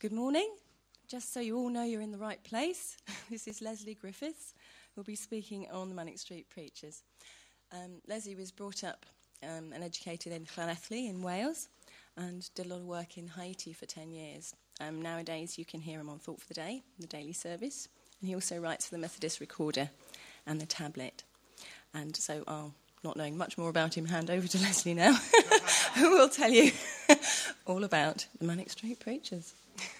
Good morning. Just so you all know you're in the right place, this is Leslie Griffiths, who'll be speaking on the Manic Street Preachers. Leslie was brought up and educated in Llanelli in Wales and did a lot of work in Haiti for 10 years. Nowadays you can hear him on Thought for the Day, the daily service, and he also writes for the Methodist Recorder and the Tablet. And so I'll, not knowing much more about him, hand over to Leslie now, who will tell you all about the Manic Street Preachers.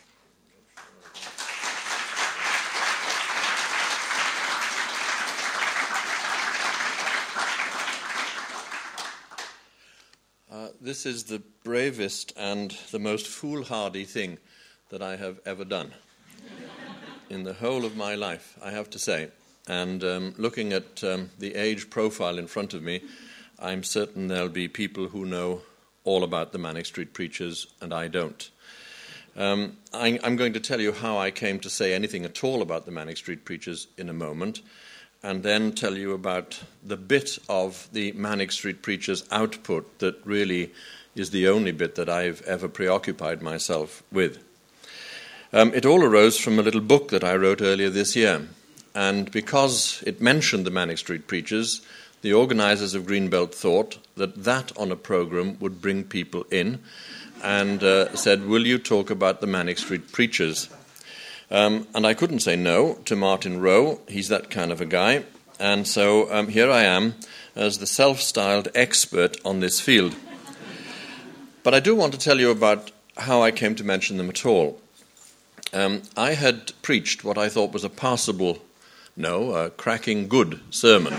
This is the bravest and the most foolhardy thing that I have ever done in the whole of my life, I have to say. And looking at the age profile in front of me, I'm certain there'll be people who know all about the Manic Street Preachers, and I don't. I'm going to tell you how I came to say anything at all about the Manic Street Preachers in a moment, and then tell you about the bit of the Manic Street Preachers output that really is the only bit that I've ever preoccupied myself with. It all arose from a little book that I wrote earlier this year, and because it mentioned the Manic Street Preachers, the organisers of Greenbelt thought that on a programme would bring people in and said, "Will you talk about the Manic Street Preachers?" And I couldn't say no to Martin Rowe. He's that kind of a guy. And so here I am as the self-styled expert on this field. But I do want to tell you about how I came to mention them at all. I had preached what I thought was a cracking good sermon.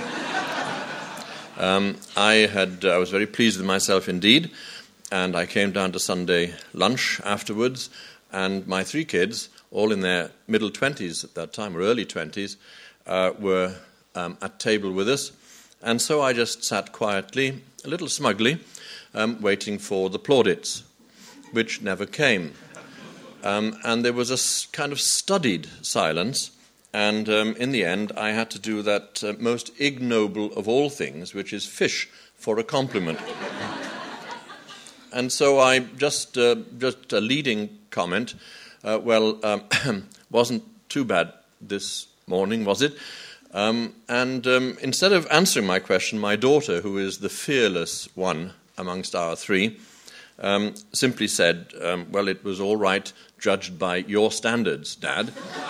I was very pleased with myself indeed, and I came down to Sunday lunch afterwards, and my three kids, all in their middle 20s at that time, or early 20s, were at table with us. And so I just sat quietly, a little smugly, waiting for the plaudits, which never came. And there was a kind of studied silence, and in the end I had to do that most ignoble of all things, which is fish for a compliment. And so I just a leading comment, wasn't too bad this morning, was it? And instead of answering my question, my daughter, who is the fearless one amongst our three, simply said, "It was all right, judged by your standards, Dad."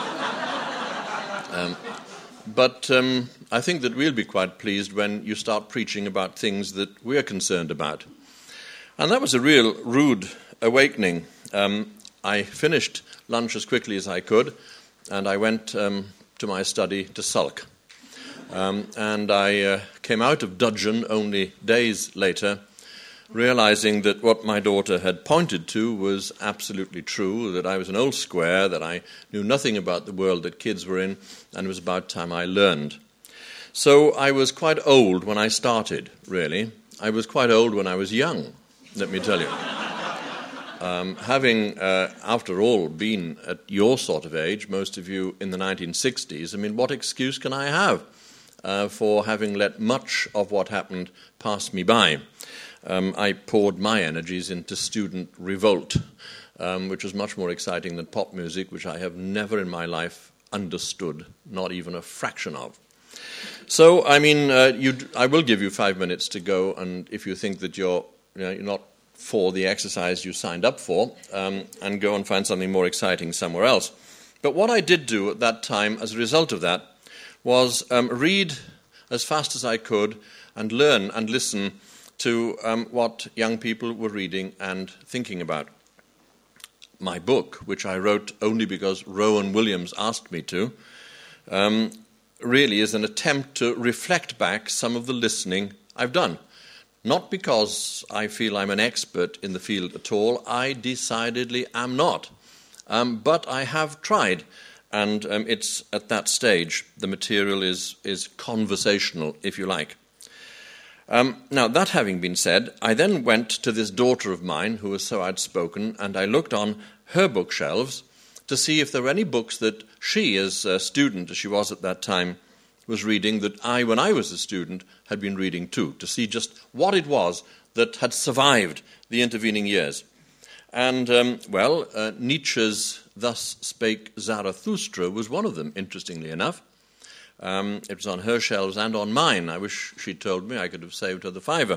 But I think that we'll be quite pleased when you start preaching about things that we're concerned about. And that was a real rude awakening. I finished lunch as quickly as I could, and I went to my study to sulk. And I came out of dudgeon only days later, realizing that what my daughter had pointed to was absolutely true, that I was an old square, that I knew nothing about the world that kids were in, and it was about time I learned. So I was quite old when I started, really. I was quite old when I was young, let me tell you. Having, after all, been at your sort of age, most of you in the 1960s, what excuse can I have for having let much of what happened pass me by? I poured my energies into student revolt, which was much more exciting than pop music, which I have never in my life understood, not even a fraction of. So, I will give you 5 minutes to go, and if you think that you're not for the exercise you signed up for, and go and find something more exciting somewhere else. But what I did do at that time as a result of that was read as fast as I could and learn and listen to what young people were reading and thinking about. My book, which I wrote only because Rowan Williams asked me to, really is an attempt to reflect back some of the listening I've done. Not because I feel I'm an expert in the field at all, I decidedly am not. But I have tried, and it's at that stage. The material is conversational, if you like. Now, that having been said, I then went to this daughter of mine who was so outspoken, and I looked on her bookshelves to see if there were any books that she, as a student, as she was at that time, was reading that I, when I was a student, had been reading too, to see just what it was that had survived the intervening years. And, Nietzsche's Thus Spake Zarathustra was one of them, interestingly enough. It was on her shelves and on mine. I wish she'd told me. I could have saved her the $5.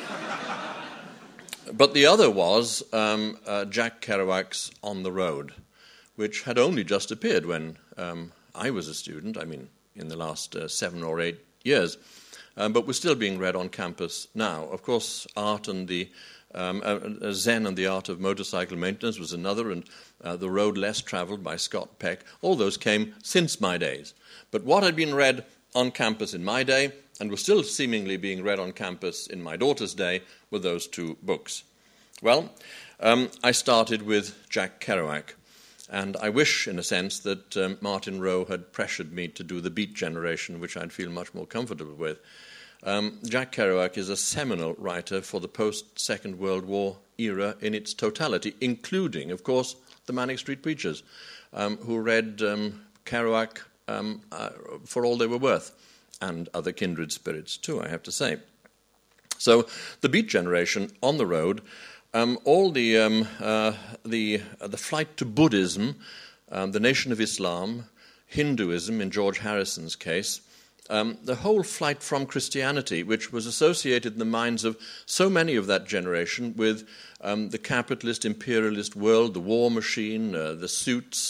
But the other was Jack Kerouac's On the Road, which had only just appeared when I was a student, in the last 7 or 8 years, but was still being read on campus now. Of course, Art and the Zen and the Art of Motorcycle Maintenance was another, and The Road Less Traveled by Scott Peck. All those came since my days. But what had been read on campus in my day and was still seemingly being read on campus in my daughter's day were those 2 books. Well, I started with Jack Kerouac, and I wish, in a sense, that Martin Rowe had pressured me to do the Beat Generation, which I'd feel much more comfortable with. Jack Kerouac is a seminal writer for the post-Second World War era in its totality, including, of course, the Manic Street Preachers, who read Kerouac for all they were worth, and other kindred spirits too, I have to say. So the Beat Generation, On the Road, all the flight to Buddhism, the Nation of Islam, Hinduism in George Harrison's case, the whole flight from Christianity, which was associated in the minds of so many of that generation with the capitalist, imperialist world, the war machine, the suits,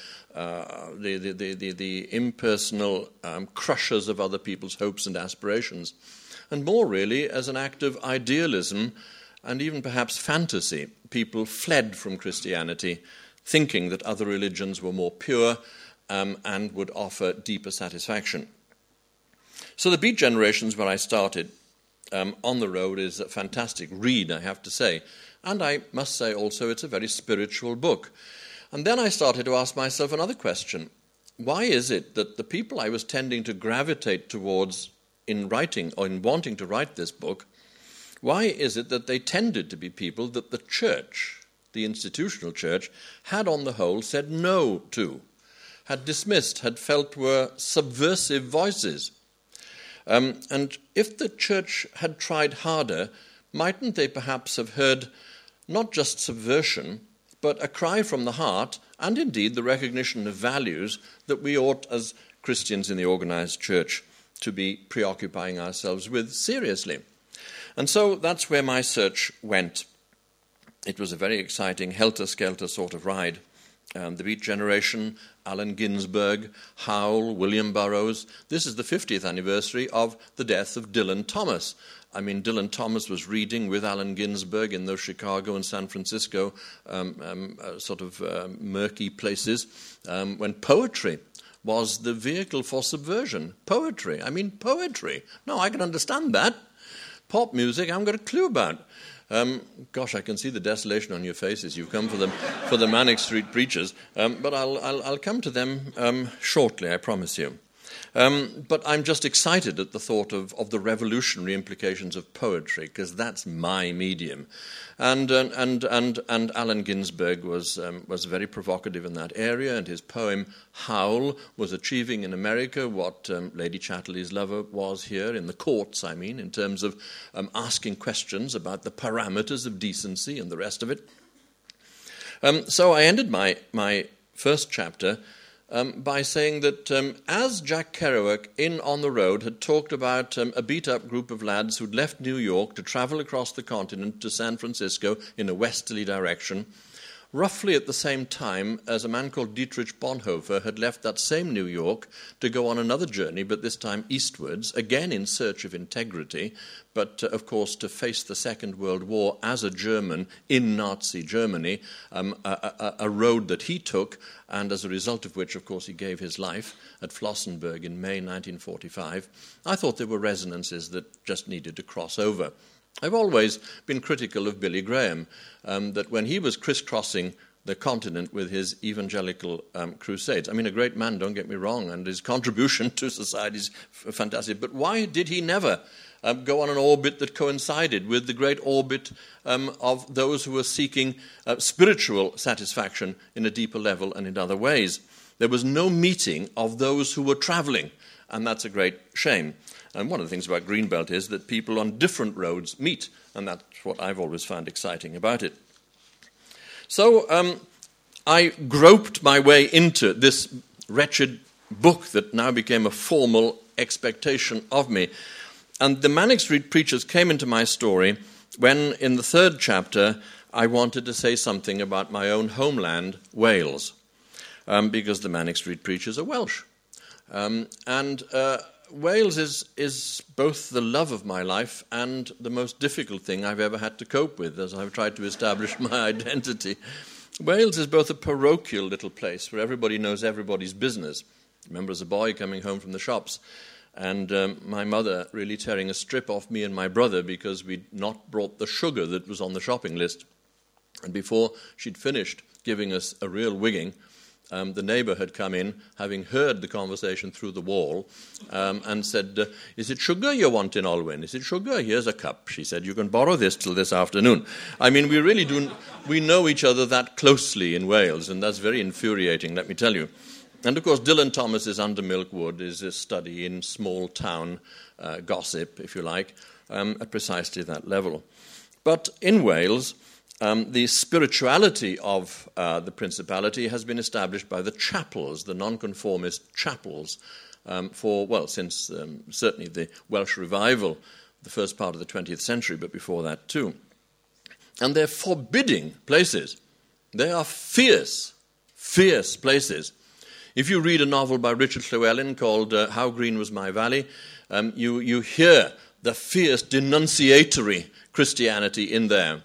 the impersonal crushers of other people's hopes and aspirations, and more really as an act of idealism and even perhaps fantasy. People fled from Christianity, thinking that other religions were more pure and would offer deeper satisfaction. So the Beat Generation is where I started. On the Road is a fantastic read, I have to say. And I must say also it's a very spiritual book. And then I started to ask myself another question. Why is it that the people I was tending to gravitate towards in writing or in wanting to write this book, why is it that they tended to be people that the church, the institutional church, had on the whole said no to, had dismissed, had felt were subversive voices? And if the church had tried harder, mightn't they perhaps have heard not just subversion, but a cry from the heart, and indeed the recognition of values that we ought, as Christians in the organized church, to be preoccupying ourselves with seriously? And so that's where my search went. It was a very exciting helter-skelter sort of ride. The Beat Generation, Allen Ginsberg, Howl, William Burroughs. This is the 50th anniversary of the death of Dylan Thomas. Dylan Thomas was reading with Allen Ginsberg in those Chicago and San Francisco murky places when poetry was the vehicle for subversion. Poetry. Poetry. No, I can understand that. Pop music, I haven't got a clue about. Gosh, I can see the desolation on your faces. You've come for the Manic Street Preachers, but I'll come to them shortly, I promise you. But I'm just excited at the thought of the revolutionary implications of poetry, because that's my medium. And Allen Ginsberg was very provocative in that area, and his poem Howl was achieving in America what Lady Chatterley's Lover was here in the courts, in terms of asking questions about the parameters of decency and the rest of it. So I ended my first chapter by saying that as Jack Kerouac in On the Road had talked about a beat-up group of lads who'd left New York to travel across the continent to San Francisco in a westerly direction, roughly at the same time as a man called Dietrich Bonhoeffer had left that same New York to go on another journey, but this time eastwards, again in search of integrity, but of course to face the Second World War as a German in Nazi Germany, a road that he took, and as a result of which, of course, he gave his life at Flossenburg in May 1945. I thought there were resonances that just needed to cross over. I've always been critical of Billy Graham, that when he was crisscrossing the continent with his evangelical crusades, a great man, don't get me wrong, and his contribution to society is fantastic, but why did he never go on an orbit that coincided with the great orbit of those who were seeking spiritual satisfaction in a deeper level and in other ways? There was no meeting of those who were traveling, and that's a great shame. And one of the things about Greenbelt is that people on different roads meet, and that's what I've always found exciting about it. So I groped my way into this wretched book that now became a formal expectation of me. And the Manic Street Preachers came into my story when, in the 3rd chapter, I wanted to say something about my own homeland, Wales, because the Manic Street Preachers are Welsh. Wales is both the love of my life and the most difficult thing I've ever had to cope with as I've tried to establish my identity. Wales is both a parochial little place where everybody knows everybody's business. I remember as a boy coming home from the shops and my mother really tearing a strip off me and my brother because we'd not brought the sugar that was on the shopping list. And before she'd finished giving us a real wigging, the neighbour had come in, having heard the conversation through the wall, and said, "Is it sugar you want in Olwyn? Is it sugar? Here's a cup." She said, "You can borrow this till this afternoon." I mean, we really do, we know each other that closely in Wales, and that's very infuriating, let me tell you. And of course, Dylan Thomas's Under Milk Wood is a study in small town gossip, if you like, at precisely that level. But in Wales, the spirituality of the Principality has been established by the chapels, the nonconformist chapels, since certainly the Welsh revival, the first part of the 20th century, but before that too. And they're forbidding places. They are fierce, fierce places. If you read a novel by Richard Llewellyn called How Green Was My Valley, you hear the fierce denunciatory Christianity in there.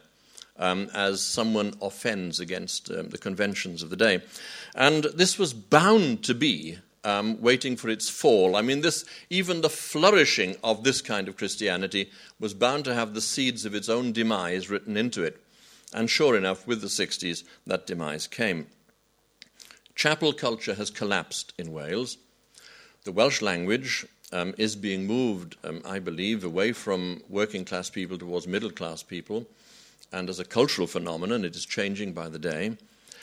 As someone offends against the conventions of the day. And this was bound to be waiting for its fall. I mean, even the flourishing of this kind of Christianity was bound to have the seeds of its own demise written into it. And sure enough, with the 60s, that demise came. Chapel culture has collapsed in Wales. The Welsh language is being moved, I believe, away from working class people towards middle class people. And as a cultural phenomenon, it is changing by the day.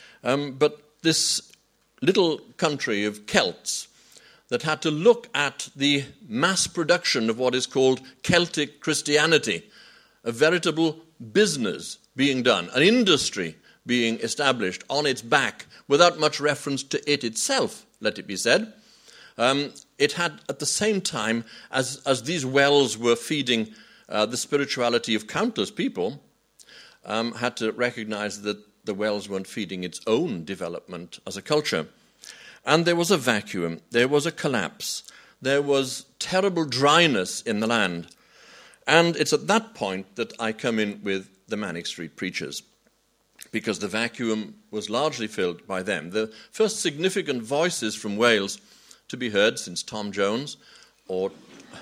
But this little country of Celts that had to look at the mass production of what is called Celtic Christianity, a veritable business being done, an industry being established on its back without much reference to it itself, let it be said. It had, at the same time, as these wells were feeding the spirituality of countless people, had to recognize that the wells weren't feeding its own development as a culture. And there was a vacuum, there was a collapse, there was terrible dryness in the land. And it's at that point that I come in with the Manic Street Preachers, because the vacuum was largely filled by them. The first significant voices from Wales to be heard since Tom Jones, Tom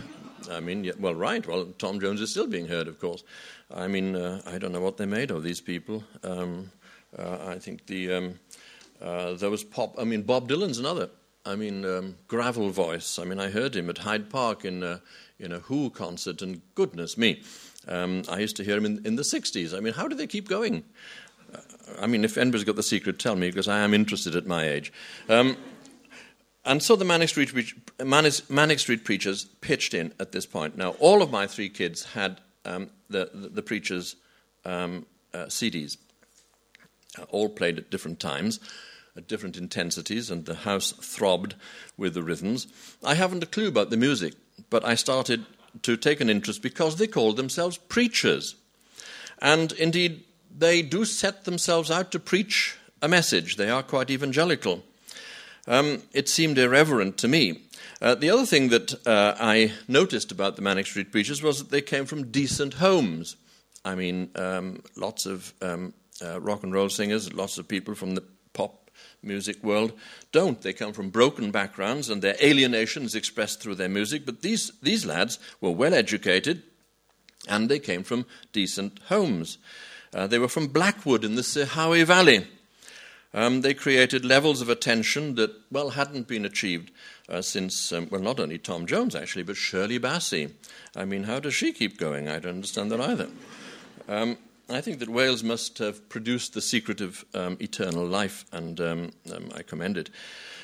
Tom Jones is still being heard, of course. I mean, I don't know what they made of these people. I think there was Bob Dylan's another. Gravel voice. I heard him at Hyde Park in a Who concert, and goodness me, I used to hear him in the 60s. How do they keep going? If anybody's got the secret, tell me, because I am interested at my age. And so the Manic Street Preachers pitched in at this point. Now, all of my 3 kids had the Preachers' CDs, all played at different times, at different intensities, and the house throbbed with the rhythms. I haven't a clue about the music, but I started to take an interest because they called themselves preachers. And indeed, they do set themselves out to preach a message. They are quite evangelical. It seemed irreverent to me. The other thing that I noticed about the Manic Street Preachers was that they came from decent homes. Lots of rock and roll singers, lots of people from the pop music world don't. They come from broken backgrounds, and their alienation is expressed through their music. But these lads were well educated, and they came from decent homes. They were from Blackwood in the Sir Howe Valley. They created levels of attention that, hadn't been achieved since, not only Tom Jones, actually, but Shirley Bassey. How does she keep going? I don't understand that either. I think that Wales must have produced the secret of eternal life, and I commend it.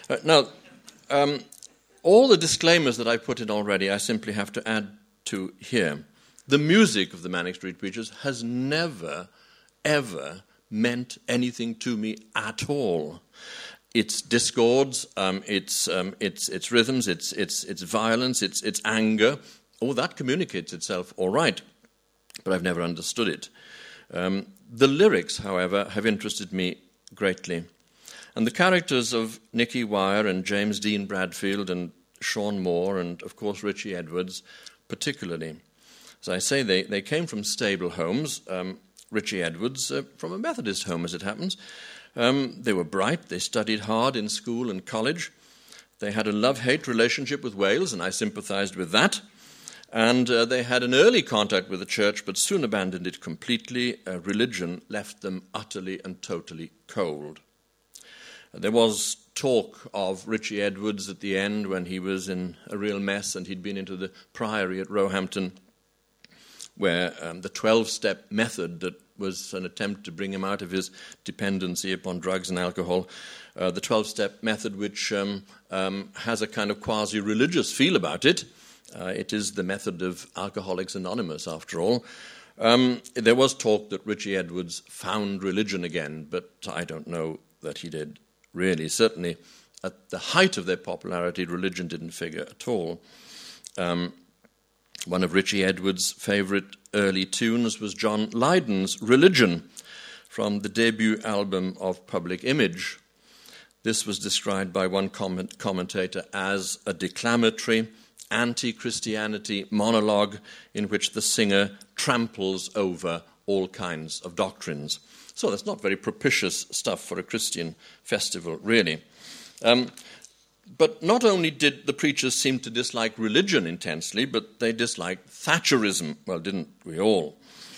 All the disclaimers that I put in already, I simply have to add to here. The music of the Manic Street Preachers has never, ever meant anything to me at all. Its discords, its rhythms, its violence, its anger, all that communicates itself all right, but I've never understood it. The lyrics, however, have interested me greatly. And the characters of Nicky Wire and James Dean Bradfield and Sean Moore and, of course, Richie Edwards particularly. As I say, they came from stable homes. Richie Edwards from a Methodist home, as it happens. They were bright. They studied hard in school and college. They had a love-hate relationship with Wales, and I sympathized with that. And they had an early contact with the church, but soon abandoned it completely. Religion left them utterly and totally cold. There was talk of Richie Edwards at the end when he was in a real mess and he'd been into the priory at Roehampton, where the 12-step method that was an attempt to bring him out of his dependency upon drugs and alcohol, the 12-step method which has a kind of quasi-religious feel about it. It is the method of Alcoholics Anonymous, after all. There was talk that Richie Edwards found religion again, but I don't know that he did. Really, certainly at the height of their popularity, religion didn't figure at all. One of Richie Edwards' favourite early tunes was John Lydon's Religion from the debut album of Public Image. This was described by one commentator as a declamatory, anti-Christianity monologue in which the singer tramples over all kinds of doctrines. So that's not very propitious stuff for a Christian festival, really. But not only did the preachers seem to dislike religion intensely, but they disliked Thatcherism. Well, didn't we all?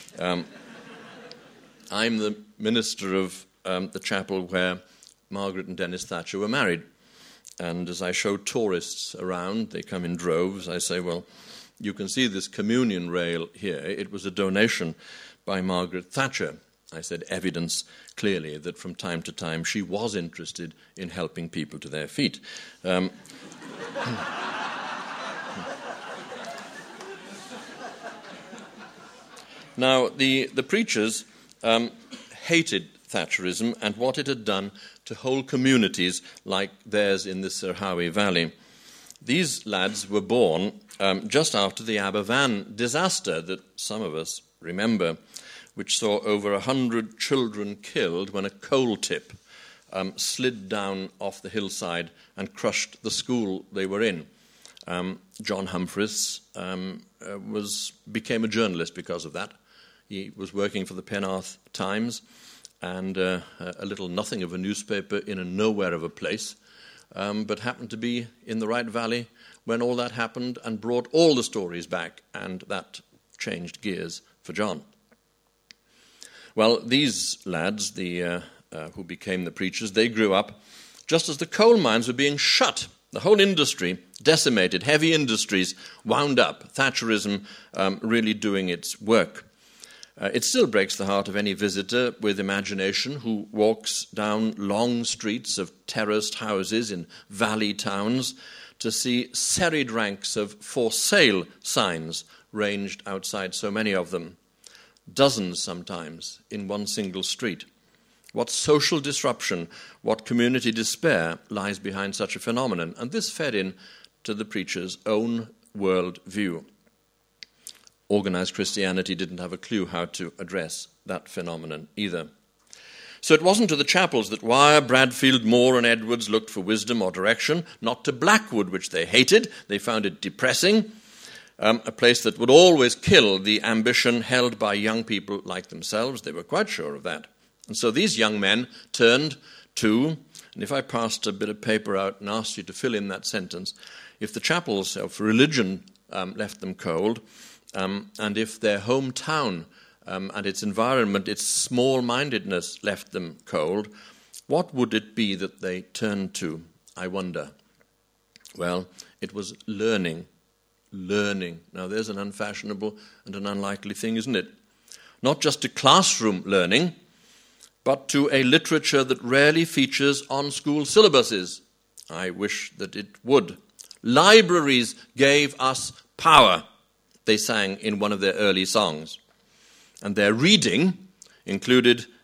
I'm the minister of the chapel where Margaret and Dennis Thatcher were married. And as I show tourists around, they come in droves, I say, well, you can see this communion rail here. It was a donation by Margaret Thatcher. I said evidence clearly that from time to time she was interested in helping people to their feet. Now, the preachers hated Thatcherism and what it had done to whole communities like theirs in the Sirhowy Valley. These lads were born just after the Aberfan disaster that some of us remember, which saw over 100 children killed when a coal tip slid down off the hillside and crushed the school they were in. John Humphreys became a journalist because of that. He was working for the Penarth Times and a little nothing of a newspaper in a nowhere of a place, but happened to be in the right valley when all that happened and brought all the stories back, and that changed gears for John. Well, these lads, who became the preachers, they grew up just as the coal mines were being shut. The whole industry decimated, heavy industries wound up, Thatcherism really doing its work. It still breaks the heart of any visitor with imagination who walks down long streets of terraced houses in valley towns to see serried ranks of for sale signs ranged outside so many of them. Dozens sometimes in one single street. What social disruption, what community despair lies behind such a phenomenon? And this fed in to the preacher's own world view. Organized Christianity didn't have a clue how to address that phenomenon either. So it wasn't to the chapels that Wire, Bradfield, Moore and Edwards looked for wisdom or direction, not to Blackwood, which they hated. They found it depressing, a place that would always kill the ambition held by young people like themselves. They were quite sure of that. And so these young men turned to, and if I passed a bit of paper out and asked you to fill in that sentence, if the chapels of religion left them cold, and if their hometown and its environment, its small-mindedness left them cold, what would it be that they turned to, I wonder? Well, it was learning. Learning. Now, there's an unfashionable and an unlikely thing, isn't it? Not just to classroom learning, but to a literature that rarely features on school syllabuses. I wish that it would. Libraries gave us power, they sang in one of their early songs. And their reading included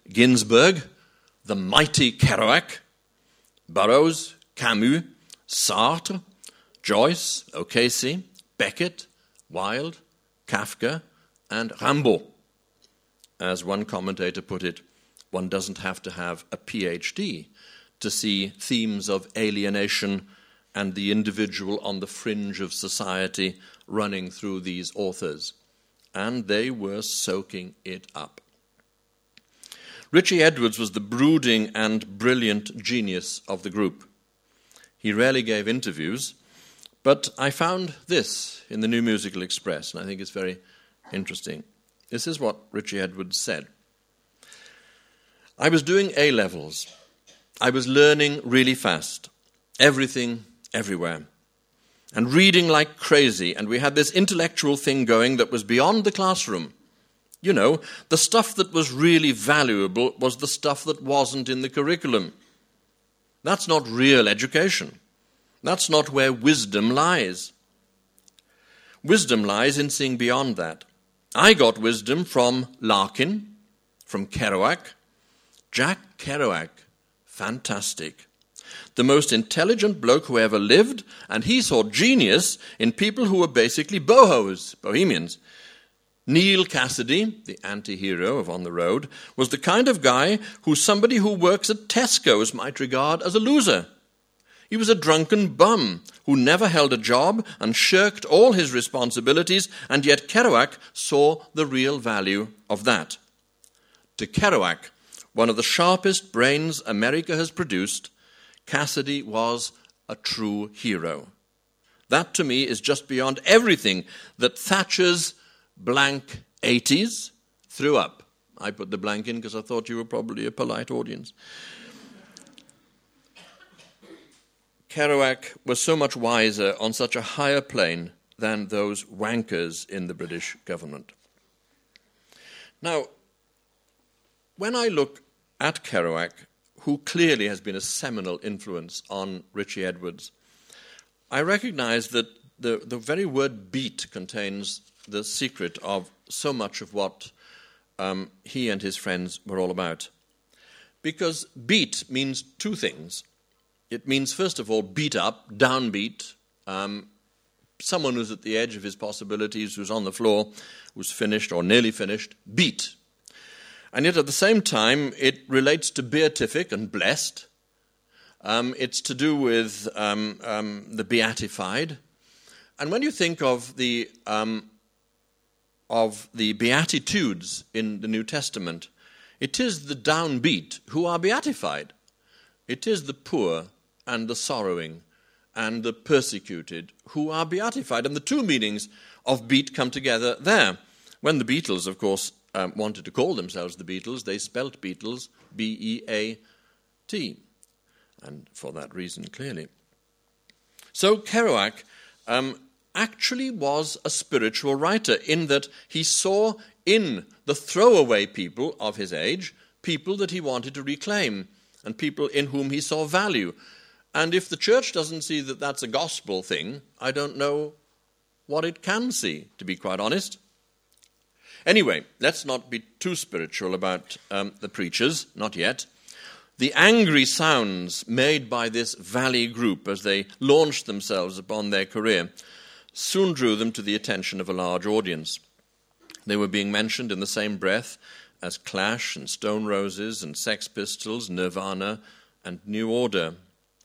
Ginsberg, the mighty Kerouac, Burroughs, Camus, Sartre, Joyce, O'Casey, Beckett, Wilde, Kafka, and Rimbaud. As one commentator put it, one doesn't have to have a PhD to see themes of alienation and the individual on the fringe of society running through these authors. And they were soaking it up. Richie Edwards was the brooding and brilliant genius of the group. He rarely gave interviews, but I found this in the New Musical Express, and I think it's very interesting. This is what Richie Edwards said. I was doing A-levels. I was learning really fast. Everything, everywhere. And reading like crazy, and we had this intellectual thing going that was beyond the classroom. You know, the stuff that was really valuable was the stuff that wasn't in the curriculum. That's not real education. That's not where wisdom lies. Wisdom lies in seeing beyond that. I got wisdom from Larkin, from Kerouac. Jack Kerouac, fantastic. The most intelligent bloke who ever lived, and he saw genius in people who were basically bohos, bohemians. Neil Cassidy, the anti-hero of On the Road, was the kind of guy who somebody who works at Tesco's might regard as a loser. He was a drunken bum who never held a job and shirked all his responsibilities, and yet Kerouac saw the real value of that. To Kerouac, one of the sharpest brains America has produced, Cassidy was a true hero. That, to me, is just beyond everything that Thatcher's blank 80s threw up. I put the blank in because I thought you were probably a polite audience. Kerouac was so much wiser on such a higher plane than those wankers in the British government. Now, when I look at Kerouac, who clearly has been a seminal influence on Richie Edwards, I recognize that the very word beat contains the secret of so much of what he and his friends were all about. Because beat means two things. It means, first of all, beat up, downbeat, someone who's at the edge of his possibilities, who's on the floor, who's finished or nearly finished, beat. And yet at the same time, it relates to beatific and blessed. It's to do with the beatified. And when you think of the Beatitudes in the New Testament, it is the downbeat who are beatified. It is the poor and the sorrowing and the persecuted who are beatified. And the two meanings of beat come together there. When the Beatles, of course, wanted to call themselves the Beatles, they spelt Beatles, B-E-A-T. And for that reason, clearly. So Kerouac actually was a spiritual writer in that he saw in the throwaway people of his age people that he wanted to reclaim and people in whom he saw value. And if the church doesn't see that that's a gospel thing, I don't know what it can see, to be quite honest. Anyway, let's not be too spiritual about the preachers, not yet. The angry sounds made by this Valley group as they launched themselves upon their career soon drew them to the attention of a large audience. They were being mentioned in the same breath as Clash and Stone Roses and Sex Pistols, Nirvana and New Order.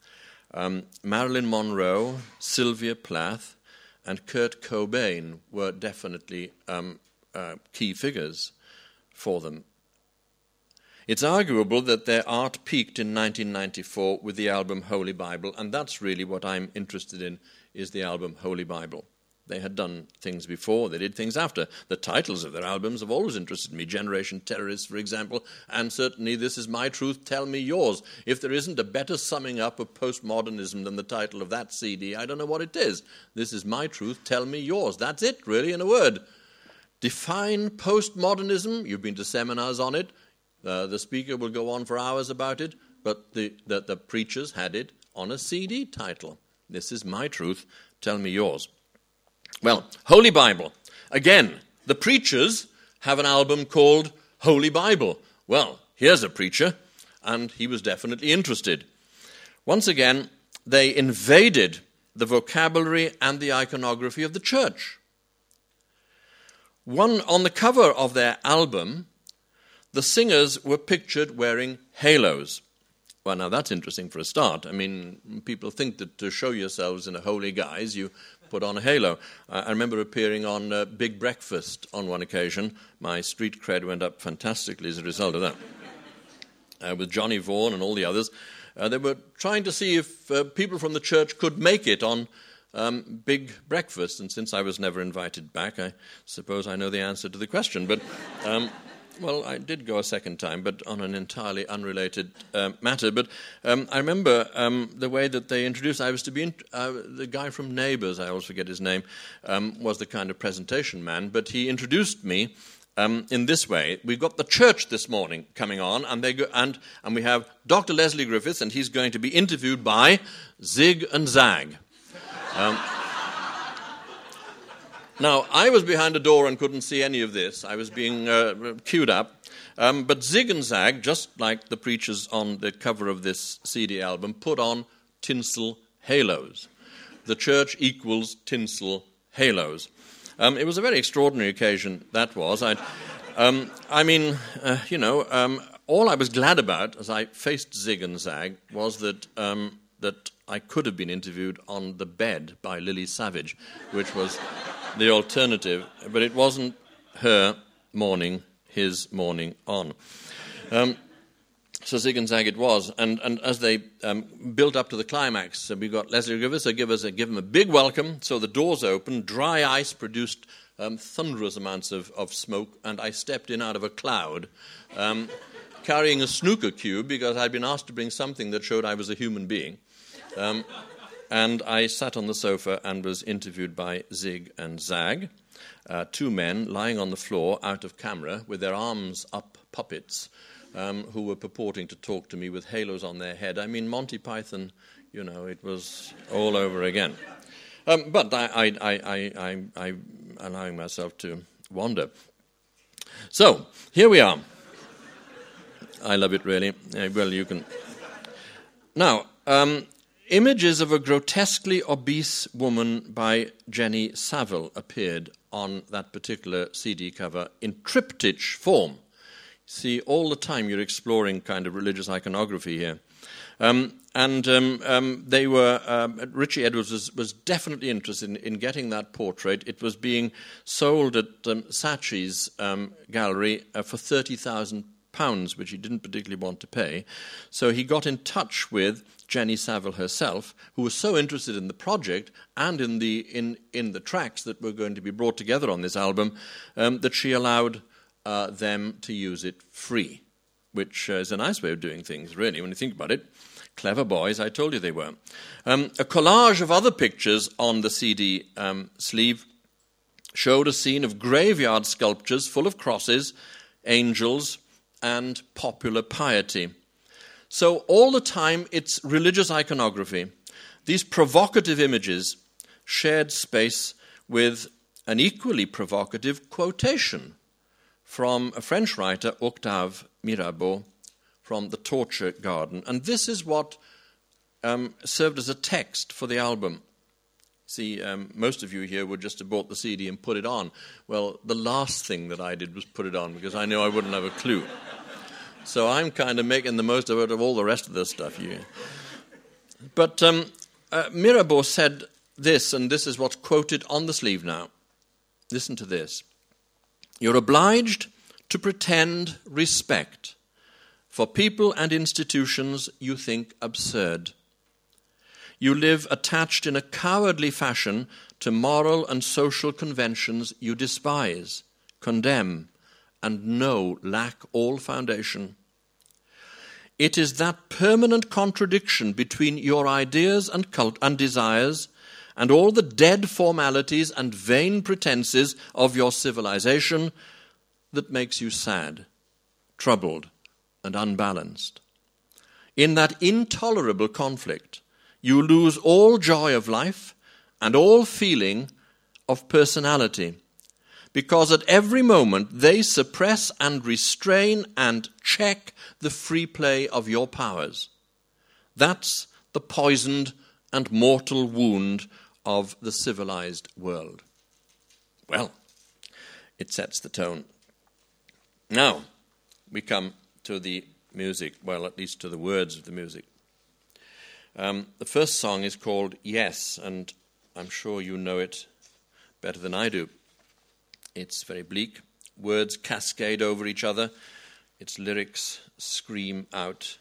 Marilyn Monroe, Sylvia Plath and Kurt Cobain were definitely key figures for them. It's arguable that their art peaked in 1994 with the album Holy Bible, and that's really what I'm interested in, is the album Holy Bible. They had done things before, they did things after. The titles of their albums have always interested me. Generation Terrorists, for example, and certainly This Is My Truth, Tell Me Yours. If there isn't a better summing up of postmodernism than the title of that CD, I don't know what it is. This Is My Truth, Tell Me Yours. That's it, really, in a word. Define postmodernism. You've been to seminars on it. The speaker will go on for hours about it, but the preachers had it on a CD title. This is my truth, tell me yours. Well, Holy Bible. Again, the preachers have an album called Holy Bible. Well, here's a preacher, and he was definitely interested. Once again, they invaded the vocabulary and the iconography of the church. On the cover of their album, the singers were pictured wearing halos. Well, now that's interesting for a start. I mean, people think that to show yourselves in a holy guise, you put on a halo. I remember appearing on Big Breakfast on one occasion. My street cred went up fantastically as a result of that. With Johnny Vaughan and all the others. They were trying to see if people from the church could make it on Big Breakfast. And since I was never invited back, I suppose I know the answer to the question. But... well, I did go a second time, but on an entirely unrelated matter. But I remember the way that they introduced, I was to be, the guy from Neighbours, I always forget his name, was the kind of presentation man, but he introduced me in this way. We've got the church this morning coming on, and we have Dr. Leslie Griffiths, and he's going to be interviewed by Zig and Zag. Now, I was behind a door and couldn't see any of this. I was being queued up. But Zig and Zag, just like the preachers on the cover of this CD album, put on tinsel halos. The church equals tinsel halos. It was a very extraordinary occasion, that was. All I was glad about as I faced Zig and Zag was that I could have been interviewed on the bed by Lily Savage, which was... the alternative, but it wasn't her morning, his morning on. So Zig and Zag it was, and as they built up to the climax, we got Leslie Griffiths, so give him a big welcome. So the doors opened, dry ice produced thunderous amounts of smoke, and I stepped in out of a cloud, carrying a snooker cube because I'd been asked to bring something that showed I was a human being. And I sat on the sofa and was interviewed by Zig and Zag, two men lying on the floor out of camera with their arms up puppets who were purporting to talk to me with halos on their head. I mean, Monty Python, it was all over again. But I'm allowing myself to wander. So, here we are. I love it, really. Well, you can... Now... images of a grotesquely obese woman by Jenny Saville appeared on that particular CD cover in triptych form. See, all the time you're exploring kind of religious iconography here. They were... Richie Edwards was definitely interested in getting that portrait. It was being sold at Saatchi's gallery for £30,000, which he didn't particularly want to pay. So he got in touch with Jenny Saville herself, who was so interested in the project and in the tracks that were going to be brought together on this album that she allowed them to use it free, which is a nice way of doing things, really, when you think about it. Clever boys, I told you they were. A collage of other pictures on the CD sleeve showed a scene of graveyard sculptures full of crosses, angels, and popular piety. So all the time it's religious iconography. These provocative images shared space with an equally provocative quotation from a French writer, Octave Mirabeau, from The Torture Garden. And this is what served as a text for the album. See, most of you here would just have bought the CD and put it on. Well, the last thing that I did was put it on because I knew I wouldn't have a clue. So I'm kind of making the most of it of all the rest of this stuff. But Mirabeau said this, and this is what's quoted on the sleeve now. Listen to this. You're obliged to pretend respect for people and institutions you think absurd. You live attached in a cowardly fashion to moral and social conventions you despise, condemn, and know lack all foundation. It is that permanent contradiction between your ideas and desires and all the dead formalities and vain pretenses of your civilization that makes you sad, troubled, and unbalanced. In that intolerable conflict, you lose all joy of life and all feeling of personality, because at every moment they suppress and restrain and check the free play of your powers. That's the poisoned and mortal wound of the civilized world. Well, it sets the tone. Now, we come to the music, well, at least to the words of the music. The first song is called Yes, and I'm sure you know it better than I do. It's very bleak. Words cascade over each other. Its lyrics scream out.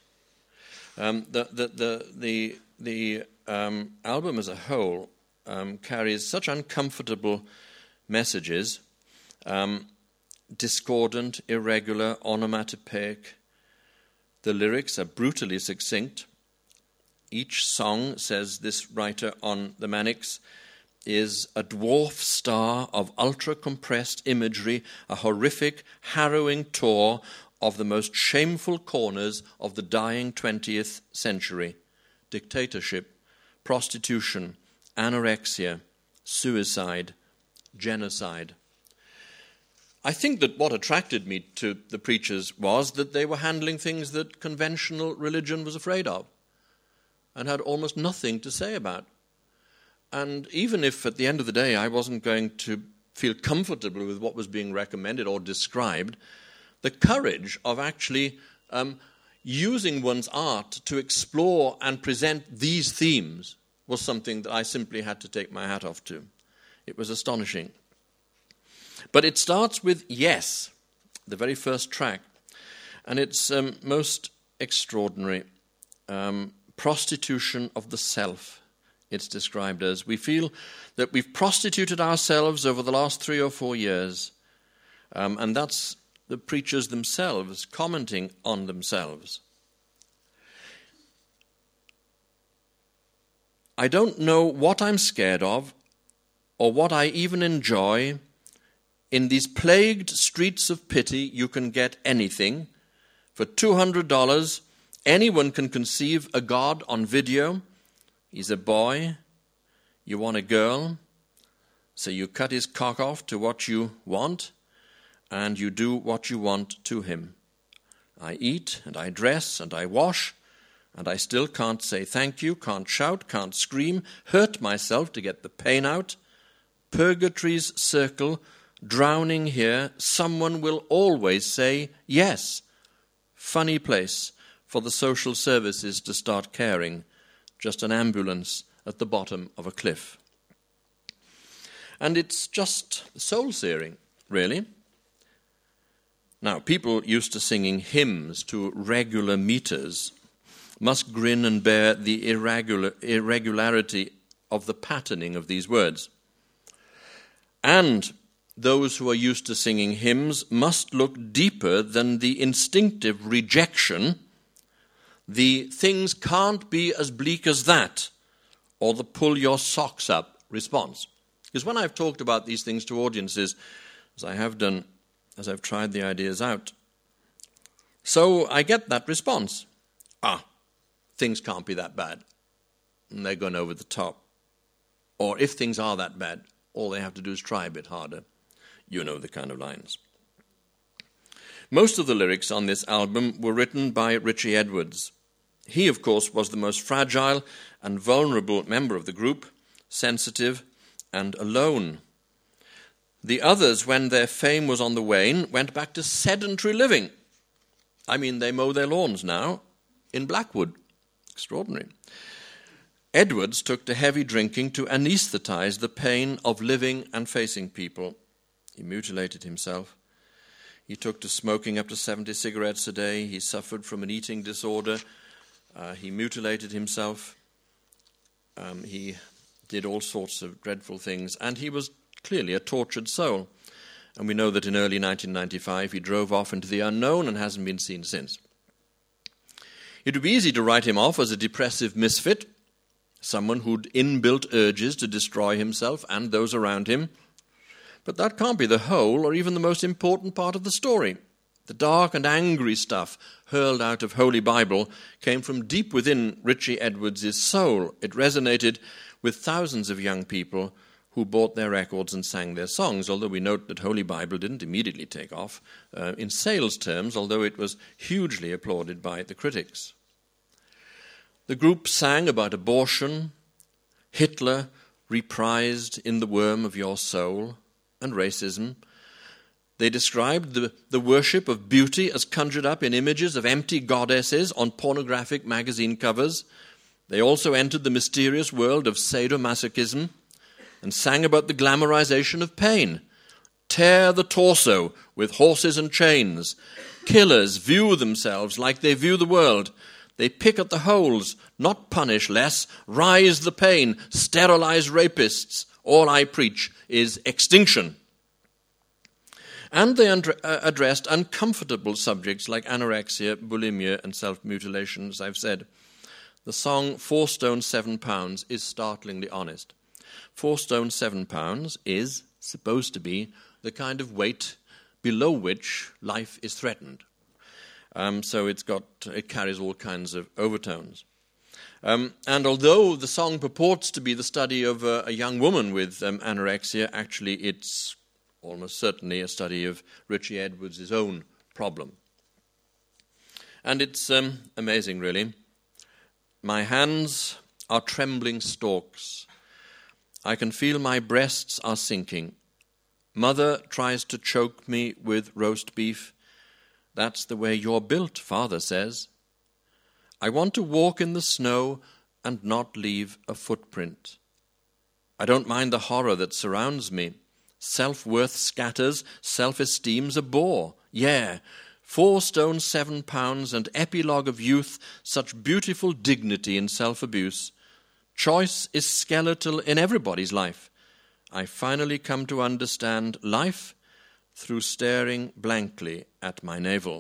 The album as a whole carries such uncomfortable messages, discordant, irregular, onomatopoeic. The lyrics are brutally succinct. Each song, says this writer on the Manics, is a dwarf star of ultra-compressed imagery, a horrific, harrowing tour of the most shameful corners of the dying 20th century. Dictatorship, prostitution, anorexia, suicide, genocide. I think that what attracted me to the preachers was that they were handling things that conventional religion was afraid of and had almost nothing to say about. And even if at the end of the day I wasn't going to feel comfortable with what was being recommended or described, the courage of actually using one's art to explore and present these themes was something that I simply had to take my hat off to. It was astonishing. But it starts with Yes, the very first track, and it's most extraordinary. Prostitution of the self, it's described as. We feel that we've prostituted ourselves over the last 3 or 4 years, and that's the preachers themselves commenting on themselves. I don't know what I'm scared of or what I even enjoy. In these plagued streets of pity, you can get anything. For $200, anyone can conceive a God on video. He's a boy. You want a girl. So you cut his cock off to what you want, and you do what you want to him. I eat, and I dress, and I wash, and I still can't say thank you, can't shout, can't scream, hurt myself to get the pain out. Purgatory's circle, drowning here, someone will always say yes. Funny place for the social services to start caring. Just an ambulance at the bottom of a cliff. And it's just soul-searing, really. Now, people used to singing hymns to regular meters must grin and bear the irregularity of the patterning of these words. And those who are used to singing hymns must look deeper than the instinctive rejection, the things can't be as bleak as that, or the pull your socks up response. Because when I've talked about these things to audiences, as I have done, as I've tried the ideas out, so I get that response. Things can't be that bad. And they're going over the top. Or if things are that bad, all they have to do is try a bit harder. You know the kind of lines. Most of the lyrics on this album were written by Richie Edwards. He, of course, was the most fragile and vulnerable member of the group, sensitive and alone. The others, when their fame was on the wane, went back to sedentary living. I mean, they mow their lawns now in Blackwood. Extraordinary. Edwards took to heavy drinking to anesthetize the pain of living and facing people. He mutilated himself. He took to smoking up to 70 cigarettes a day. He suffered from an eating disorder. He mutilated himself. He did all sorts of dreadful things. And he was clearly a tortured soul. And we know that in early 1995 he drove off into the unknown and hasn't been seen since. It would be easy to write him off as a depressive misfit, someone who'd inbuilt urges to destroy himself and those around him. But that can't be the whole or even the most important part of the story. The dark and angry stuff hurled out of Holy Bible came from deep within Richie Edwards' soul. It resonated with thousands of young people who bought their records and sang their songs, although we note that Holy Bible didn't immediately take off in sales terms, although it was hugely applauded by the critics. The group sang about abortion, Hitler reprised in The Worm of Your Soul, and racism. They described the worship of beauty as conjured up in images of empty goddesses on pornographic magazine covers. They also entered the mysterious world of sadomasochism and sang about the glamorization of pain. Tear the torso with horses and chains. Killers view themselves like they view the world. They pick at the holes, not punish less, rise the pain, sterilize rapists. All I preach is extinction. And they addressed uncomfortable subjects like anorexia, bulimia, and self-mutilation, as I've said. The song 4 Stone 7 Pounds is startlingly honest. 4 stone 7 pounds is supposed to be the kind of weight below which life is threatened. So it carries all kinds of overtones. And although the song purports to be the study of a young woman with anorexia, actually it's almost certainly a study of Richie Edwards' own problem. And it's amazing, really. My hands are trembling stalks. I can feel my breasts are sinking. Mother tries to choke me with roast beef. That's the way you're built, Father says. I want to walk in the snow and not leave a footprint. I don't mind the horror that surrounds me. Self-worth scatters, self-esteem's a bore. Yeah, 4 stone 7 pounds and epilogue of youth, such beautiful dignity in self-abuse. Choice is skeletal in everybody's life. I finally come to understand life through staring blankly at my navel.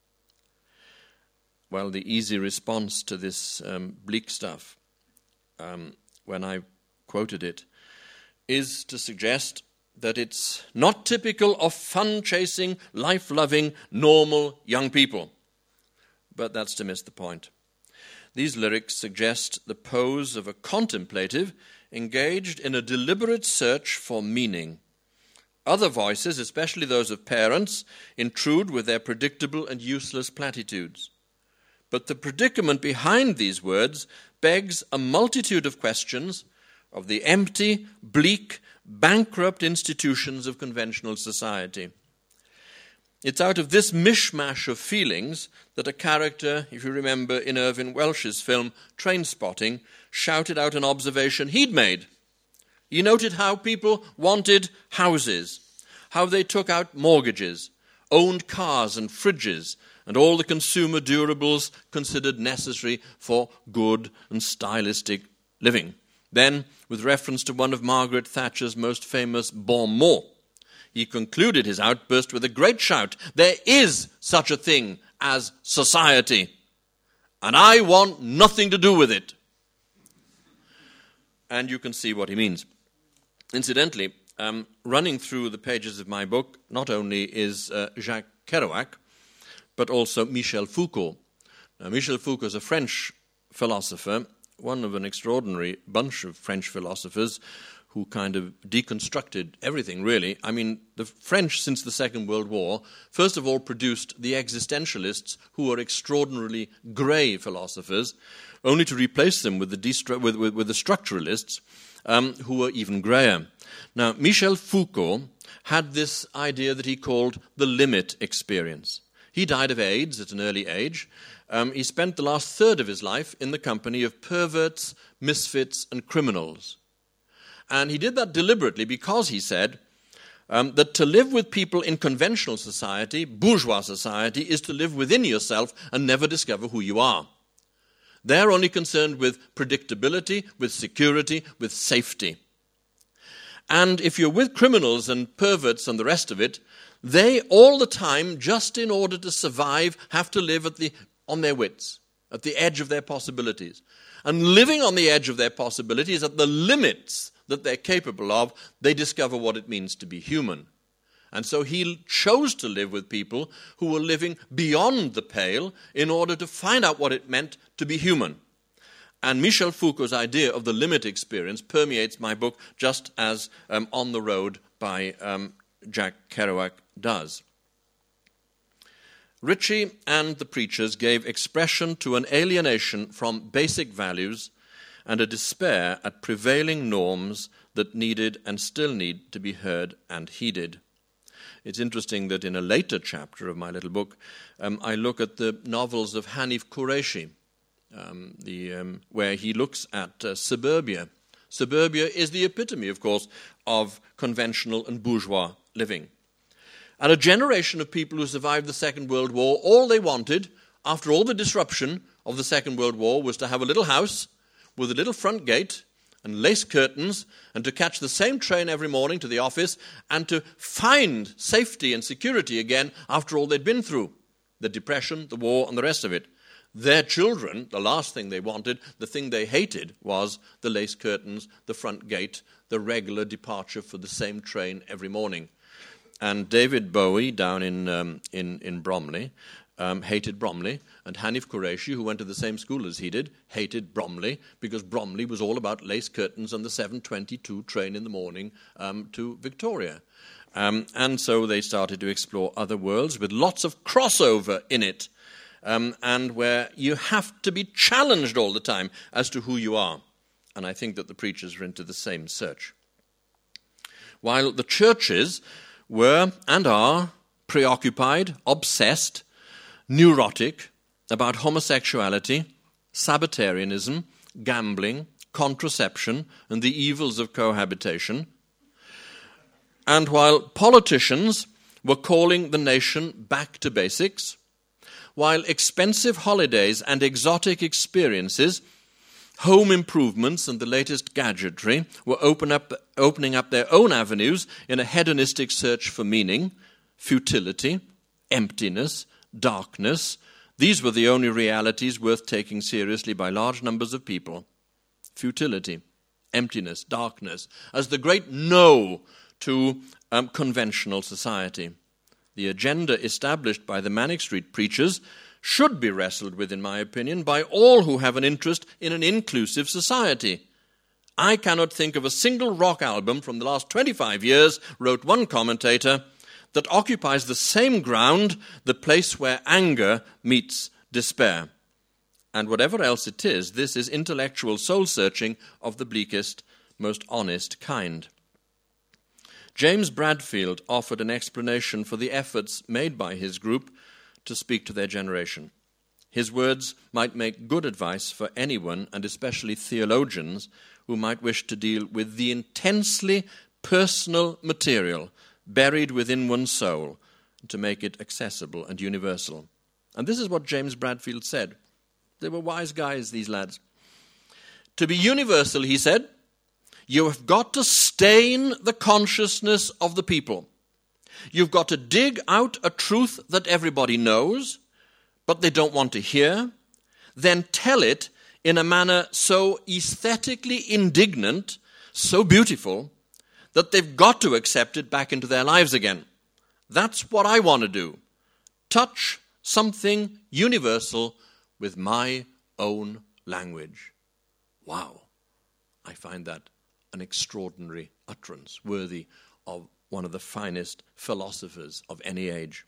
Well, the easy response to this bleak stuff, when I quoted it, is to suggest that it's not typical of fun-chasing, life-loving, normal young people. But that's to miss the point. These lyrics suggest the pose of a contemplative engaged in a deliberate search for meaning. Other voices, especially those of parents, intrude with their predictable and useless platitudes. But the predicament behind these words begs a multitude of questions of the empty, bleak, bankrupt institutions of conventional society. It's out of this mishmash of feelings that a character, if you remember in Irvine Welsh's film Trainspotting, shouted out an observation he'd made. He noted how people wanted houses, how they took out mortgages, owned cars and fridges, and all the consumer durables considered necessary for good and stylistic living. Then, with reference to one of Margaret Thatcher's most famous bon mots, he concluded his outburst with a great shout, "There is such a thing as society, and I want nothing to do with it." And you can see what he means. Incidentally, running through the pages of my book, not only is Jacques Kerouac, but also Michel Foucault. Now, Michel Foucault is a French philosopher, one of an extraordinary bunch of French philosophers who kind of deconstructed everything, really. I mean, the French, since the Second World War, first of all produced the existentialists, who are extraordinarily grey philosophers, only to replace them with the structuralists, who are even greyer. Now, Michel Foucault had this idea that he called the limit experience. He died of AIDS at an early age. He spent the last third of his life in the company of perverts, misfits, and criminals. And he did that deliberately because he said that to live with people in conventional society, bourgeois society, is to live within yourself and never discover who you are. They're only concerned with predictability, with security, with safety. And if you're with criminals and perverts and the rest of it, they all the time, just in order to survive, have to live on their wits, at the edge of their possibilities. And living on the edge of their possibilities, at the limits that they're capable of, they discover what it means to be human. And so he chose to live with people who were living beyond the pale in order to find out what it meant to be human. And Michel Foucault's idea of the limit experience permeates my book just as On the Road by Jack Kerouac does. Ritchie and the preachers gave expression to an alienation from basic values and a despair at prevailing norms that needed and still need to be heard and heeded. It's interesting that in a later chapter of my little book, I look at the novels of Hanif Kureishi, where he looks at suburbia. Suburbia is the epitome, of course, of conventional and bourgeois living. And a generation of people who survived the Second World War, all they wanted, after all the disruption of the Second World War, was to have a little house with a little front gate and lace curtains, and to catch the same train every morning to the office, and to find safety and security again after all they'd been through, the depression, the war, and the rest of it. Their children, the last thing they wanted, the thing they hated, was the lace curtains, the front gate, the regular departure for the same train every morning. And David Bowie, down in Bromley, hated Bromley, and Hanif Kureishi, who went to the same school as he did, hated Bromley, because Bromley was all about lace curtains and the 7:22 train in the morning to Victoria. And so they started to explore other worlds with lots of crossover in it, and where you have to be challenged all the time as to who you are. And I think that the preachers were into the same search. While the churches were and are preoccupied, obsessed, neurotic about homosexuality, Sabbatarianism, gambling, contraception, and the evils of cohabitation. And while politicians were calling the nation back to basics, while expensive holidays and exotic experiences, home improvements and the latest gadgetry were opening up their own avenues in a hedonistic search for meaning, futility, emptiness, darkness. These were the only realities worth taking seriously by large numbers of people. Futility, emptiness, darkness, as the great no to conventional society. The agenda established by the Manic Street preachers should be wrestled with, in my opinion, by all who have an interest in an inclusive society. I cannot think of a single rock album from the last 25 years, wrote one commentator, that occupies the same ground, the place where anger meets despair. And whatever else it is, this is intellectual soul-searching of the bleakest, most honest kind. James Bradfield offered an explanation for the efforts made by his group to speak to their generation. His words might make good advice for anyone, and especially theologians, who might wish to deal with the intensely personal material buried within one's soul, to make it accessible and universal. And this is what James Bradfield said. They were wise guys, these lads. To be universal, he said, you have got to stain the consciousness of the people. You've got to dig out a truth that everybody knows, but they don't want to hear, then tell it in a manner so aesthetically indignant, so beautiful, that they've got to accept it back into their lives again. That's what I want to do. Touch something universal with my own language. Wow. I find that an extraordinary utterance, worthy of one of the finest philosophers of any age.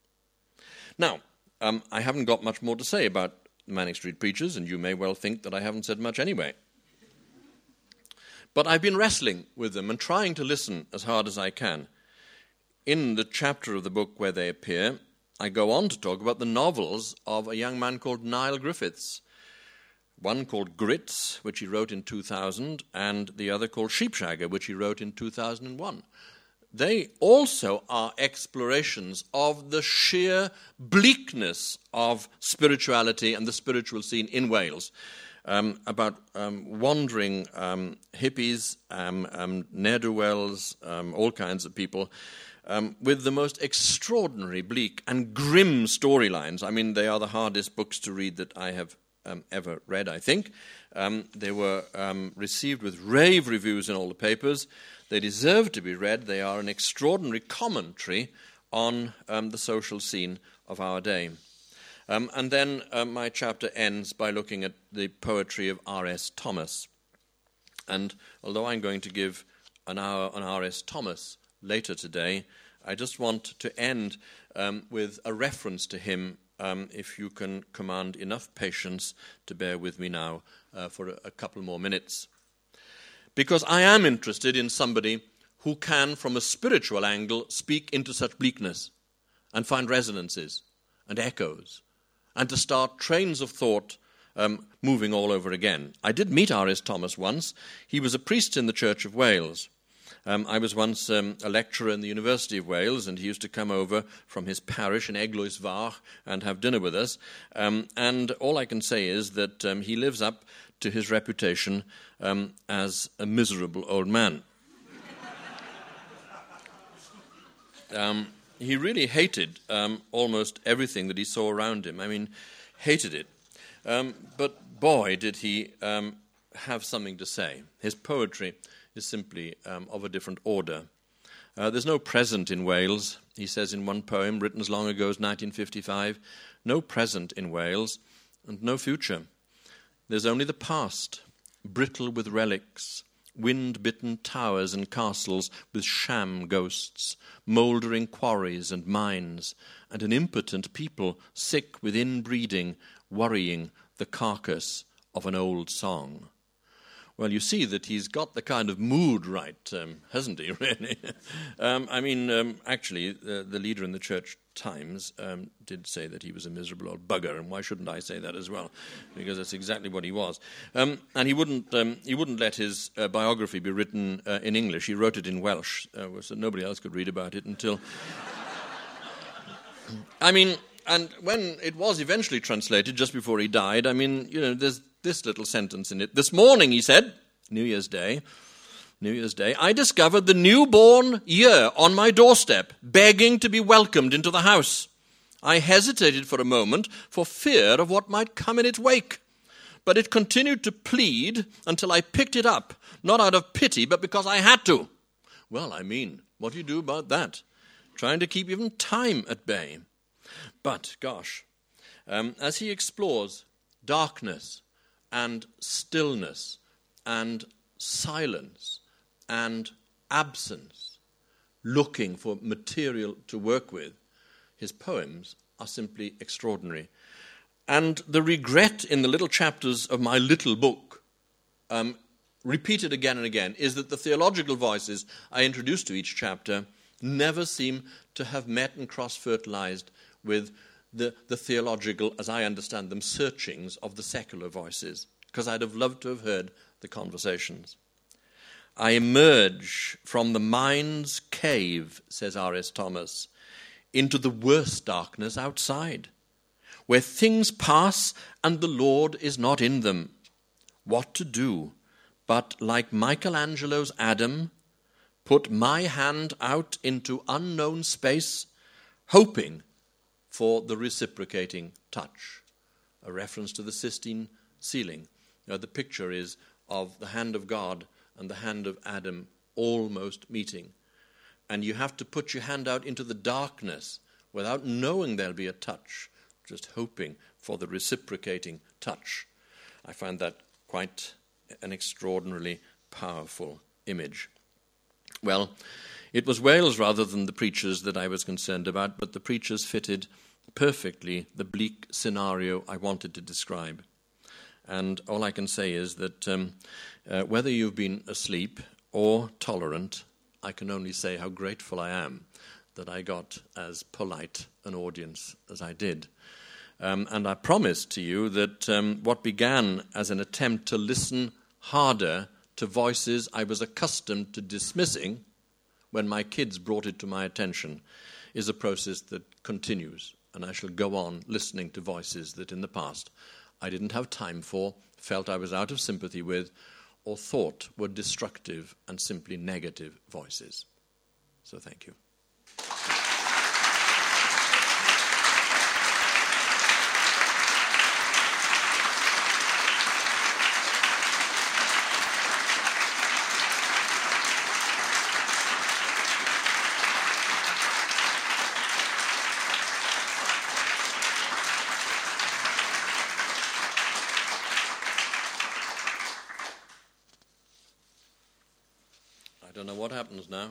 Now, I haven't got much more to say about the Manic Street preachers, and you may well think that I haven't said much anyway. But I've been wrestling with them and trying to listen as hard as I can. In the chapter of the book where they appear, I go on to talk about the novels of a young man called Niall Griffiths. One called Grits, which he wrote in 2000, and the other called Sheepshagger, which he wrote in 2001. They also are explorations of the sheer bleakness of spirituality and the spiritual scene in Wales. About wandering hippies, ne'er-do-wells, all kinds of people, with the most extraordinary, bleak and grim storylines. I mean, they are the hardest books to read that I have ever read, I think. They were received with rave reviews in all the papers. They deserve to be read. They are an extraordinary commentary on the social scene of our day. And then my chapter ends by looking at the poetry of R.S. Thomas. And although I'm going to give an hour on R.S. Thomas later today, I just want to end with a reference to him, if you can command enough patience to bear with me now for a couple more minutes. Because I am interested in somebody who can, from a spiritual angle, speak into such bleakness and find resonances and echoes, and to start trains of thought moving all over again. I did meet R.S. Thomas once. He was a priest in the Church of Wales. I was once a lecturer in the University of Wales, and he used to come over from his parish in Eglwys Fach and have dinner with us. And all I can say is that he lives up to his reputation as a miserable old man. He really hated almost everything that he saw around him. I mean, hated it. But boy, did he have something to say. His poetry is simply of a different order. There's no present in Wales, he says in one poem written as long ago as 1955. No present in Wales and no future. There's only the past, brittle with relics, wind-bitten towers and castles with sham ghosts, mouldering quarries and mines, and an impotent people sick with inbreeding, worrying the carcass of an old song. Well, you see that he's got the kind of mood right, hasn't he, really? Actually, the leader in the Church Times did say that he was a miserable old bugger, and why shouldn't I say that as well? Because that's exactly what he was. And he wouldn't let his biography be written in English. He wrote it in Welsh, so nobody else could read about it until... And when it was eventually translated, just before he died, there's this little sentence in it. This morning, he said, New Year's Day, I discovered the newborn year on my doorstep, begging to be welcomed into the house. I hesitated for a moment for fear of what might come in its wake, but it continued to plead until I picked it up, not out of pity, but because I had to. Well, what do you do about that? Trying to keep even time at bay. But, gosh, as he explores darkness and stillness and silence and absence, looking for material to work with, his poems are simply extraordinary. And the regret in the little chapters of my little book, repeated again and again, is that the theological voices I introduce to each chapter never seem to have met and cross-fertilized with the theological, as I understand them, searchings of the secular voices, because I'd have loved to have heard the conversations. I emerge from the mind's cave, says R.S. Thomas, into the worst darkness outside, where things pass and the Lord is not in them. What to do but, like Michelangelo's Adam, put my hand out into unknown space, hoping for the reciprocating touch. A reference to the Sistine ceiling. The picture is of the hand of God and the hand of Adam almost meeting. And you have to put your hand out into the darkness without knowing there'll be a touch, just hoping for the reciprocating touch. I find that quite an extraordinarily powerful image. Well, it was Wales rather than the preachers that I was concerned about, but the preachers fitted perfectly the bleak scenario I wanted to describe. And all I can say is that whether you've been asleep or tolerant, I can only say how grateful I am that I got as polite an audience as I did. And I promise to you that what began as an attempt to listen harder to voices I was accustomed to dismissing when my kids brought it to my attention is a process that continues. And I shall go on listening to voices that in the past I didn't have time for, felt I was out of sympathy with, or thought were destructive and simply negative voices. So thank you. I don't know what happens now.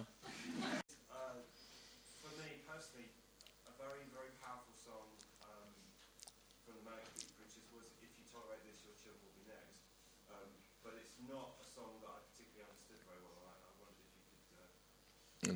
For me personally, a very, very powerful song from the Manic Street Preachers was "If You Tolerate This, Your Children Will Be Next." But it's not a song that I particularly understood very well. I wondered if you could.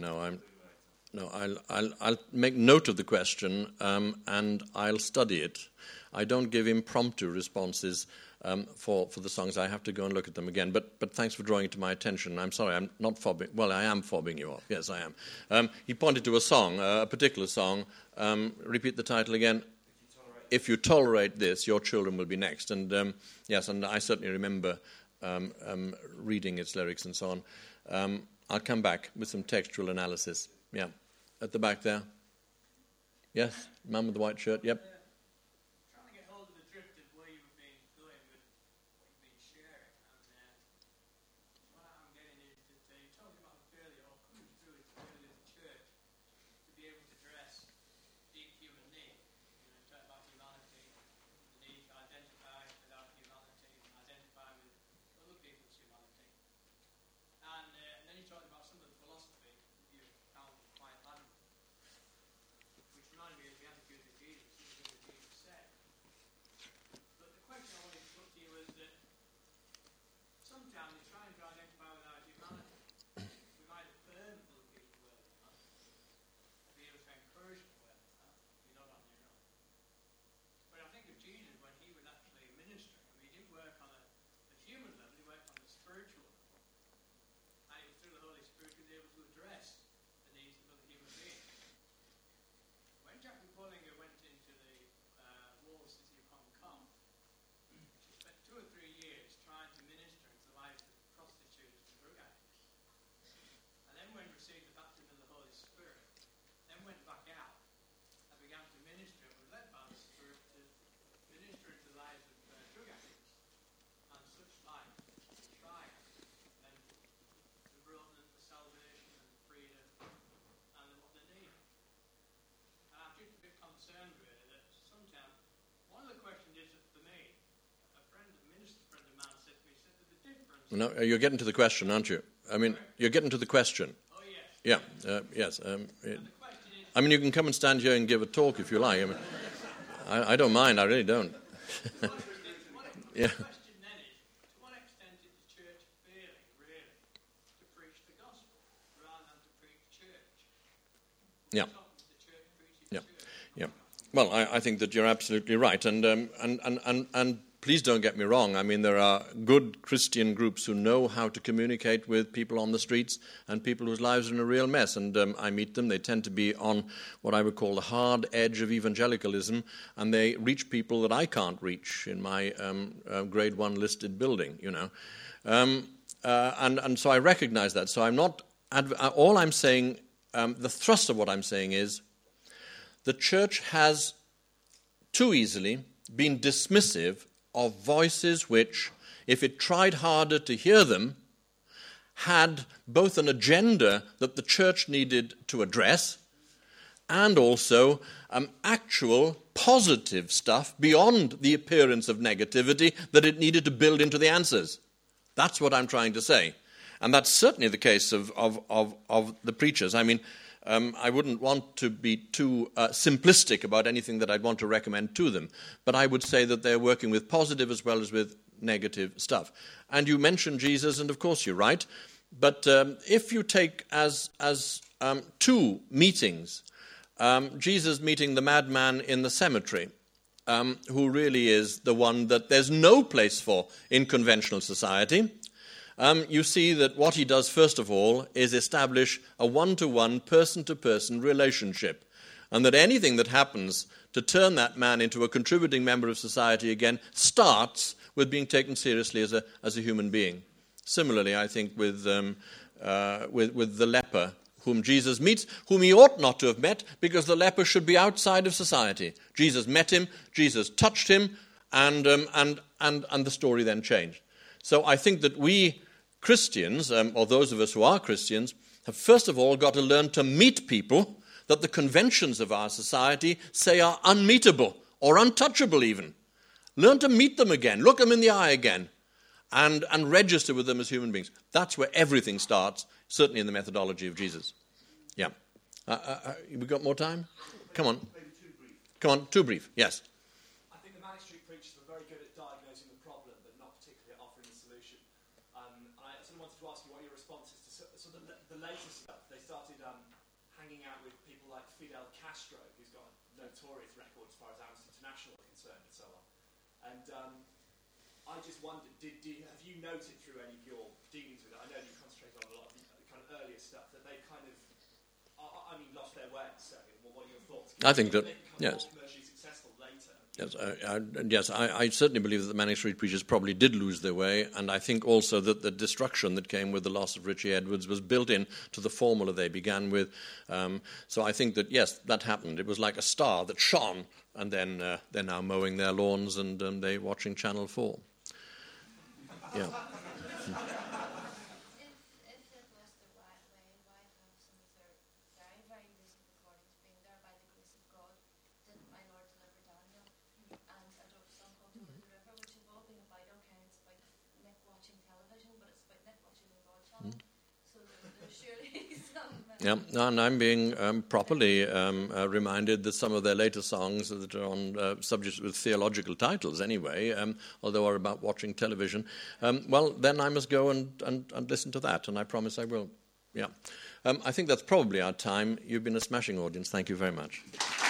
I'll make note of the question and I'll study it. I don't give impromptu responses for the songs. I have to go and look at them again. But thanks for drawing it to my attention. I'm sorry, I'm not fobbing. Well, I am fobbing you off. Yes, I am. He pointed to a song, a particular song. Repeat the title again. If you tolerate this, your children will be next. And yes, and I certainly remember reading its lyrics and so on. I'll come back with some textual analysis. Yeah. At the back there. Yes, man with the white shirt. Yep. Trying to get hold of the drift of where you've been going with what you've been sharing. And what I'm getting is that you're talking about the failure or coming through it as a church to be able to address deep human need. You know, talk about humanity, the need to identify with our humanity and identify with other people's humanity. And then you talked about some of the philosophy that you found quite admirable, which reminded me of the attitude of Jesus, something that Jesus said. But the question I wanted to put to you is that sometimes in trying to identify with our humanity, we might affirm other people where they are, be able to encourage them where they are. You're not on your own. But I think of Jesus when he was actually ministering. I mean, he didn't work on a human level, he worked on a spiritual level. And it was through the Holy Spirit he was able to address the needs of other human beings. When Jackie Pollinger went into the walled city of Hong Kong, she spent 2 or 3 years trying to minister into the lives of prostitutes and drug addicts. And then when received the baptism of the Holy Spirit, then went back out and began to minister and was led by the Spirit to minister into the lives of drug addicts and such like, to try and to brought them the salvation and freedom and what they need. And I'm just a bit concerned really that sometimes, one of the questions is that for me, a minister friend of mine said to me, said that the difference... No, you're getting to the question, aren't you? I mean, you're getting to the question. Oh yes. Yeah, yes. And the question is, I mean, you can come and stand here and give a talk if you like. I mean, I don't mind. I really don't. Yeah. the question then is, to what extent is the church failing really to preach the gospel rather than to preach church? Yeah. The church preaches Yeah. church. Yeah. Well, I think that you're absolutely right, and please don't get me wrong. I mean, there are good Christian groups who know how to communicate with people on the streets and people whose lives are in a real mess, and I meet them. They tend to be on what I would call the hard edge of evangelicalism, and they reach people that I can't reach in my grade 1 listed building, you know. And so I recognize that. So I'm not... all I'm saying, the thrust of what I'm saying is, the church has too easily been dismissive of voices which, if it tried harder to hear them, had both an agenda that the church needed to address and also actual positive stuff beyond the appearance of negativity that it needed to build into the answers. That's what I'm trying to say. And that's certainly the case of the preachers. I mean, I wouldn't want to be too simplistic about anything that I'd want to recommend to them, but I would say that they're working with positive as well as with negative stuff. And you mentioned Jesus, and of course you're right, but if you take as 2 meetings, Jesus meeting the madman in the cemetery, who really is the one that there's no place for in conventional society, you see that what he does, first of all, is establish a one-to-one, person-to-person relationship, and that anything that happens to turn that man into a contributing member of society again starts with being taken seriously as a human being. Similarly, I think with the leper, whom Jesus meets, whom he ought not to have met, because the leper should be outside of society. Jesus met him, Jesus touched him, and the story then changed. So I think that we Christians, or those of us who are Christians, have first of all got to learn to meet people that the conventions of our society say are unmeetable or untouchable even. Learn to meet them again, look them in the eye again, and register with them as human beings. That's where everything starts, certainly in the methodology of Jesus. Yeah. We got more time? Come on. Maybe too brief. Come on, too brief. Yes. I think the Manic Street Preachers were very good at diagnosing the problem, but not particularly at offering the solution. I sort of wanted to ask you what your response is to sort of the later stuff. They started hanging out with people like Fidel Castro, who's got a notorious record as far as Amnesty International are concerned, and so on. And I just wondered, have you noted through any of your dealings with it? I know you concentrated on a lot of the kind of earlier stuff that they kind of, lost their way. So, what are your thoughts? I think that, they yes. more commercially successful later? Yes, I certainly believe that the Manic Street Preachers probably did lose their way, and I think also that the destruction that came with the loss of Richie Edwards was built in to the formula they began with. So I think that, yes, that happened. It was like a star that shone, and then they're now mowing their lawns and they're watching Channel 4. Yeah. Yeah, and I'm being properly reminded that some of their later songs that are on subjects with theological titles anyway, although are about watching television, well, then I must go and listen to that, and I promise I will. Yeah. I think that's probably our time. You've been a smashing audience. Thank you very much.